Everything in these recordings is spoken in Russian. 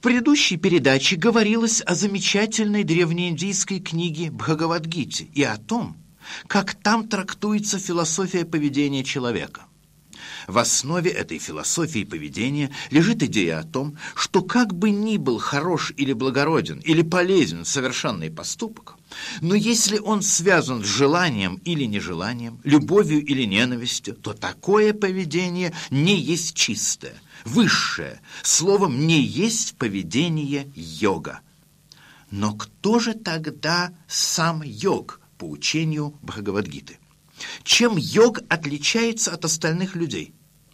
предыдущей передаче говорилось о замечательной древнеиндийской книге Бхагавад-гите и о том, как там трактуется философия поведения человека. В основе этой философии поведения лежит идея о том, что как бы ни был хорош или благороден, или полезен совершенный поступок, но если он связан с желанием или нежеланием, любовью или ненавистью, то такое поведение не есть чистое, высшее, словом, не есть поведение йога. Но кто же тогда сам йог по учению Бхагавад-гиты? Чем йог отличается от остальных людей?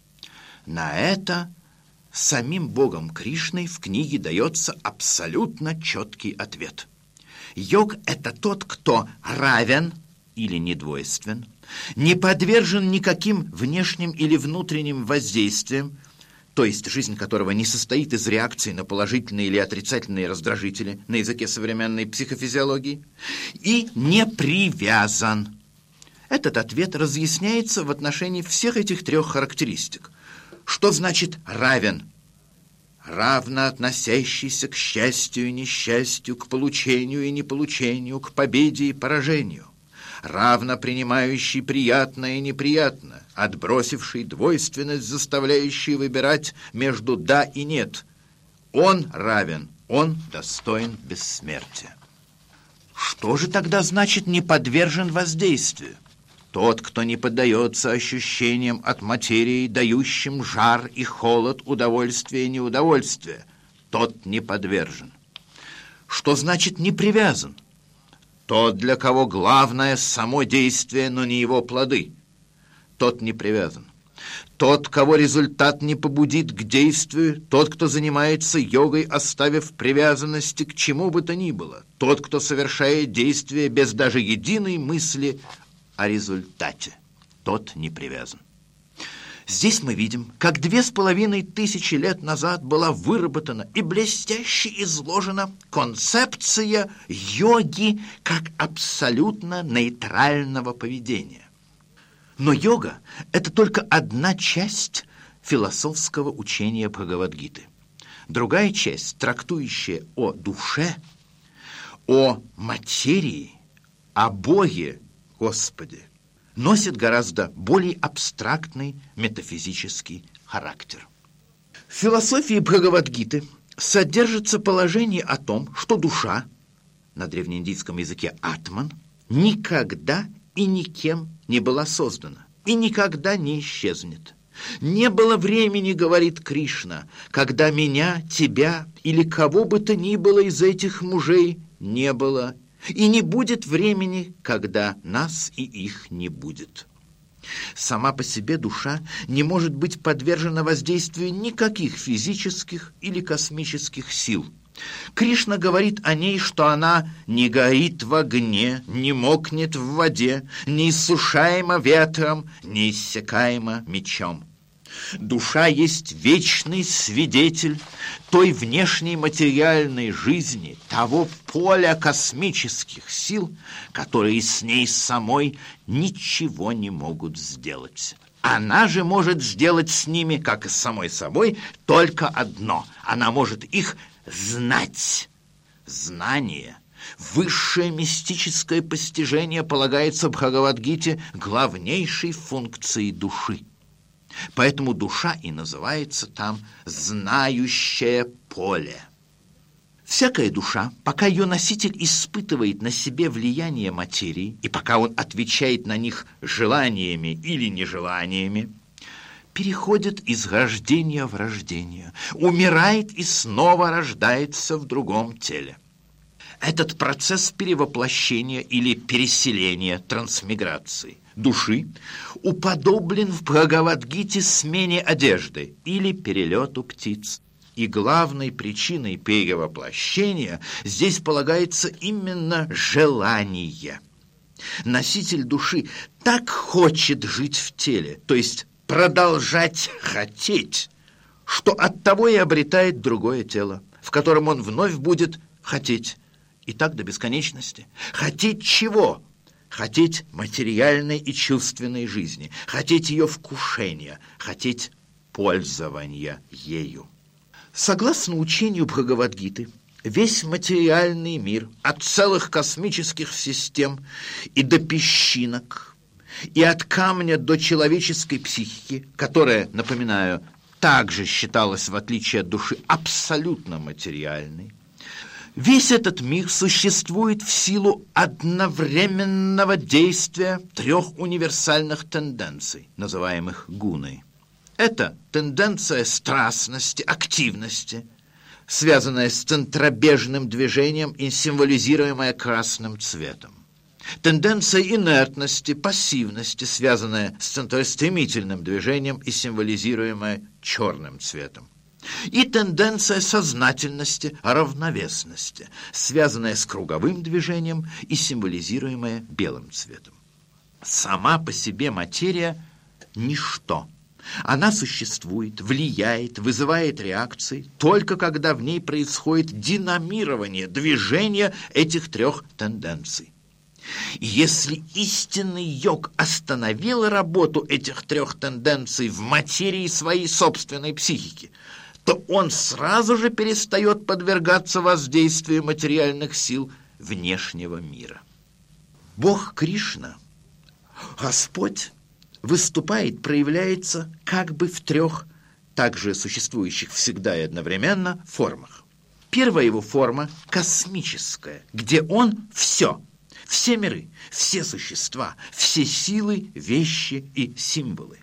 На это самим Богом Кришной в книге дается абсолютно четкий ответ. Йог – это тот, кто равен или недвойствен, не подвержен никаким внешним или внутренним воздействиям, то есть жизнь которого не состоит из реакций на положительные или отрицательные раздражители на языке современной психофизиологии, и не привязан. Этот ответ разъясняется в отношении всех этих трех характеристик. Что значит равен? Равно относящийся к счастью и несчастью, к получению и неполучению, к победе и поражению. Равно принимающий приятное и неприятное, отбросивший двойственность, заставляющий выбирать между «да» и «нет». Он равен, он достоин бессмертия. Что же тогда значит «не подвержен воздействию»? Тот, кто не поддается ощущениям от материи, дающим жар и холод, удовольствие и неудовольствие, тот не подвержен. Что значит «не привязан»? Тот, для кого главное само действие, но не его плоды, тот не привязан. Тот, кого результат не побудит к действию, тот, кто занимается йогой, оставив привязанности к чему бы то ни было, тот, кто совершает действие без даже единой мысли о результате, тот не привязан. Здесь мы видим, как 2500 лет назад была выработана и блестяще изложена концепция йоги как абсолютно нейтрального поведения. Но йога – это только одна часть философского учения Бхагавад-гиты. Другая часть, трактующая о душе, о материи, о Боге, Господи, носит гораздо более абстрактный метафизический характер. В философии Бхагавад-гиты содержится положение о том, что душа, на древнеиндийском языке атман, никогда и никем не была создана и никогда не исчезнет. «Не было времени, — говорит Кришна, — когда меня, тебя или кого бы то ни было из этих мужей не было, и не будет времени, когда нас и их не будет». Сама по себе душа не может быть подвержена воздействию никаких физических или космических сил. Кришна говорит о ней, что она не горит в огне, не мокнет в воде, не иссушаема ветром, не иссякаема мечом. Душа есть вечный свидетель той внешней материальной жизни, того поля космических сил, которые с ней самой ничего не могут сделать. Она же может сделать с ними, как и с самой собой, только одно. Она может их знать. Знание, высшее мистическое постижение полагается Бхагавад-гите главнейшей функцией души. Поэтому душа и называется там «знающее поле». Всякая душа, пока ее носитель испытывает на себе влияние материи, и пока он отвечает на них желаниями или нежеланиями, переходит из рождения в рождение, умирает и снова рождается в другом теле. Этот процесс перевоплощения или переселения, трансмиграции души уподоблен в Бхагавад-гите смене одежды или перелету птиц. И главной причиной перевоплощения здесь полагается именно желание. Носитель души так хочет жить в теле, то есть продолжать хотеть, что оттого и обретает другое тело, в котором он вновь будет хотеть. И так до бесконечности. Хотеть чего? Хотеть материальной и чувственной жизни, хотеть ее вкушения, хотеть пользования ею. Согласно учению Бхагавад-гиты, весь материальный мир, от целых космических систем и до песчинок, и от камня до человеческой психики, которая, напоминаю, также считалась, в отличие от души, абсолютно материальной, весь этот мир существует в силу одновременного действия трех универсальных тенденций, называемых гуной. Это тенденция страстности, активности, связанная с центробежным движением и символизируемая красным цветом. Тенденция инертности, пассивности, связанная с центростремительным движением и символизируемая черным цветом. И тенденция сознательности, равновесности, связанная с круговым движением и символизируемая белым цветом. Сама по себе материя – ничто. Она существует, влияет, вызывает реакции, только когда в ней происходит динамирование, движение этих трех тенденций. И если истинный йог остановил работу этих трех тенденций в материи своей собственной психики, то он сразу же перестает подвергаться воздействию материальных сил внешнего мира. Бог Кришна, Господь, выступает, проявляется как бы в трех, также существующих всегда и одновременно, формах. Первая его форма – космическая, где он все миры, все существа, все силы, вещи и символы.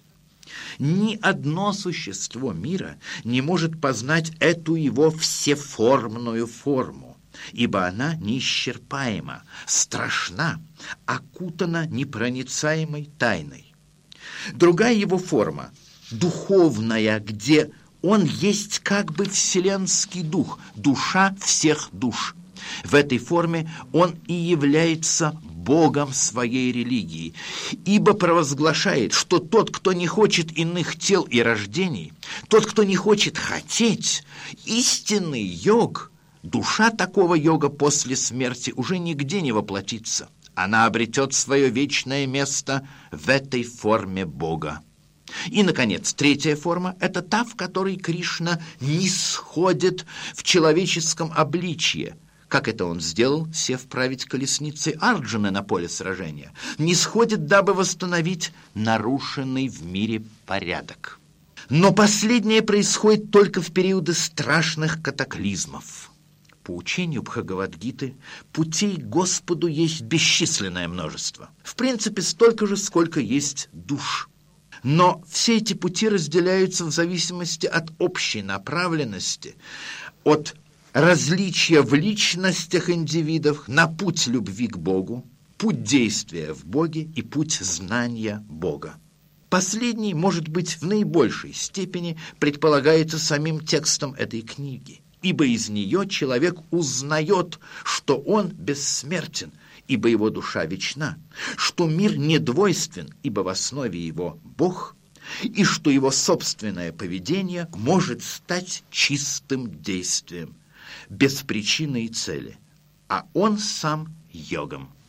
Ни одно существо мира не может познать эту его всеформную форму, ибо она неисчерпаема, страшна, окутана непроницаемой тайной. Другая его форма – духовная, где он есть как бы вселенский дух, душа всех душ. В этой форме он и является Богом своей религии, ибо провозглашает, что тот, кто не хочет иных тел и рождений, тот, кто не хочет хотеть, истинный йог, душа такого йога после смерти уже нигде не воплотится. Она обретет свое вечное место в этой форме Бога. И, наконец, третья форма – это та, в которой Кришна нисходит в человеческом обличье, как это он сделал, сев править колесницей Арджуны на поле сражения, нисходит, дабы восстановить нарушенный в мире порядок. Но последнее происходит только в периоды страшных катаклизмов. По учению Бхагавад-гиты, путей к Господу есть бесчисленное множество. В принципе, столько же, сколько есть душ. Но все эти пути разделяются в зависимости от общей направленности, от различия в личностях индивидов на путь любви к Богу, путь действия в Боге и путь знания Бога. Последний, может быть, в наибольшей степени предполагается самим текстом этой книги, ибо из нее человек узнает, что он бессмертен, ибо его душа вечна, что мир недвойствен, ибо в основе его Бог, и что его собственное поведение может стать чистым действием, без причины и цели, а он сам йогом.